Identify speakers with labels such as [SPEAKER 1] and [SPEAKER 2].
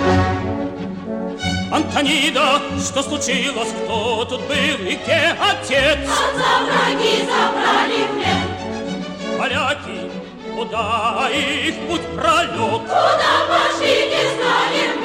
[SPEAKER 1] Антонида, что случилось, кто тут был и где отец?
[SPEAKER 2] Отца враги забрали в плен.
[SPEAKER 1] Поляки, куда их путь пролег?
[SPEAKER 2] Куда пошли, не знаем